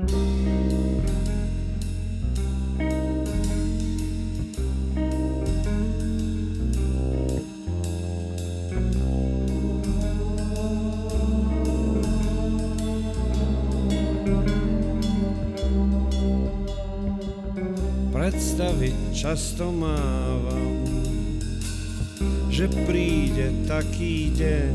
Predstavy často mávam, že príde taký deň,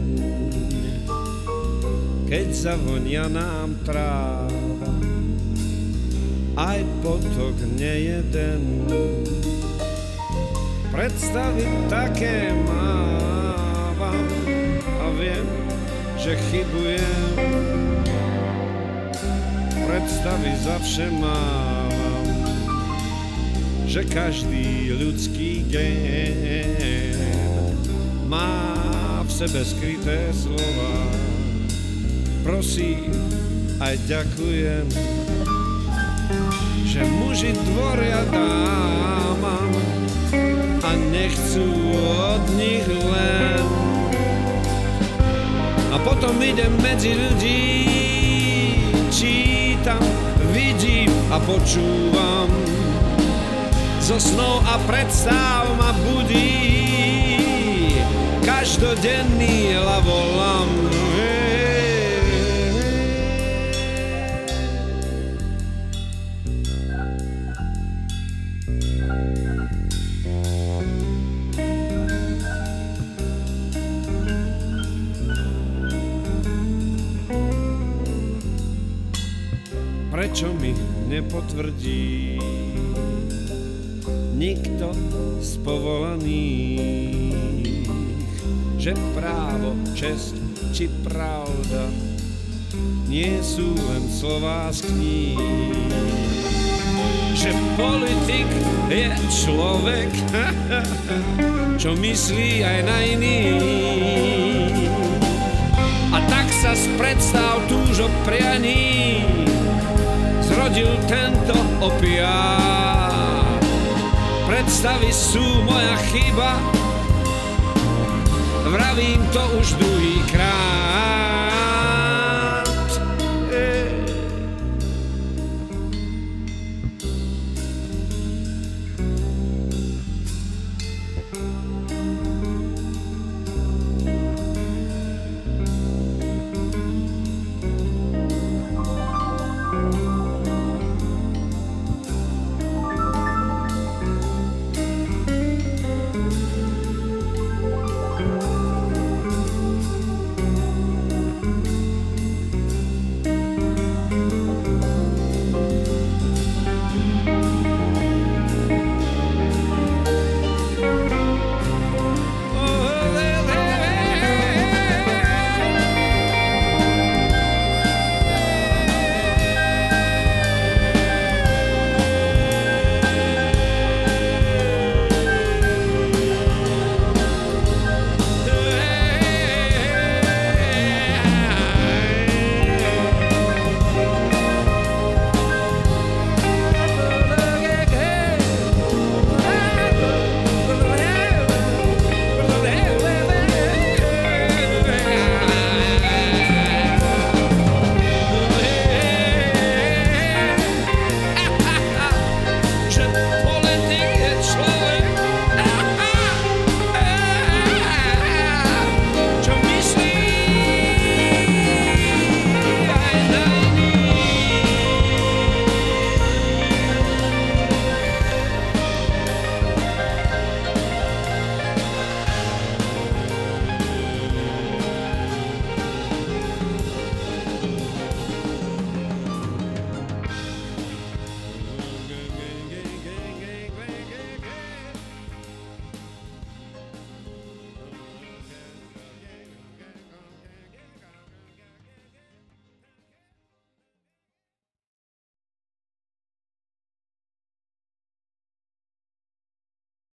keď zavonia nám tráva, aj potok nejeden. Predstavy také mávam a viem, že chybujem. Predstavy zavše mávam, že každý ľudský gén má v sebe skryté slova. Prosím, aj ďakujem, že muži tvoria dámam a nechcú od nich len. A potom idem medzi ľudí, čítam, vidím a počúvam. Zo snov a predstav ma budí každodenný hlavolam. Prečo mi nepotvrdí nikto z povolaných, že právo, česť či pravda nie sú len slová z kníh, že politik je človek, čo myslí aj na iných. A tak sa z predstav túžob prianí zrodil tento opiát. Predstavy sú moja chyba, vravím to už druhýkrát.